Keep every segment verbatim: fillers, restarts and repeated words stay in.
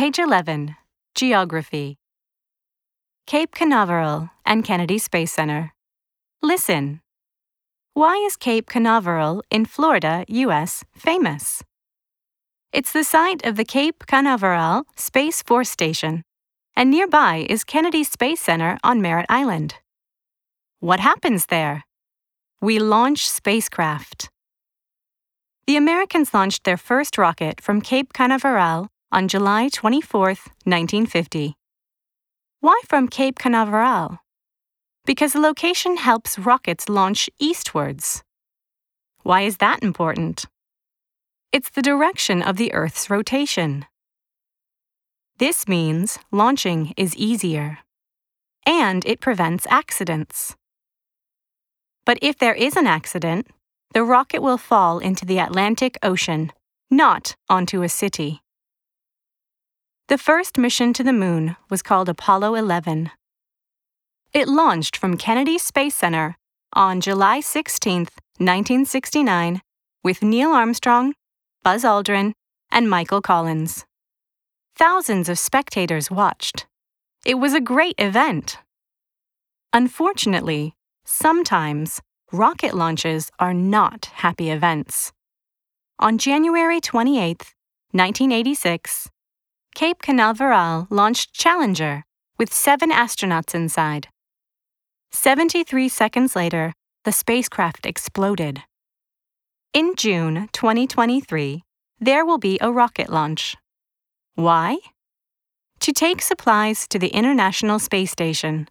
Page eleven. Geography. Cape Canaveral and Kennedy Space Center. Listen. Why is Cape Canaveral in Florida, U S famous? It's the site of the Cape Canaveral Space Force Station, and nearby is Kennedy Space Center on Merritt Island. What happens there? We launch spacecraft. The Americans launched their first rocket from Cape Canaveral on July twenty-fourth, nineteen fifty. Why from Cape Canaveral? Because the location helps rockets launch eastwards. Why is that important? It's the direction of the Earth's rotation. This means launching is easier, and it prevents accidents. But if there is an accident, the rocket will fall into the Atlantic Ocean, not onto a city. The first mission to the moon was called Apollo eleven. It launched from Kennedy Space Center on July sixteenth, nineteen sixty-nine, with Neil Armstrong, Buzz Aldrin, and Michael Collins. Thousands of spectators watched. It was a great event. Unfortunately, sometimes rocket launches are not happy events. On January twenty-eighth, nineteen eighty-six, Cape Canaveral launched Challenger with seven astronauts inside. seventy-three seconds later, the spacecraft exploded. In June twenty twenty-three, there will be a rocket launch. Why? To take supplies to the International Space Station.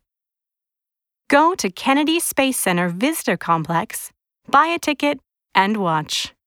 Go to Kennedy Space Center Visitor Complex, buy a ticket, and watch.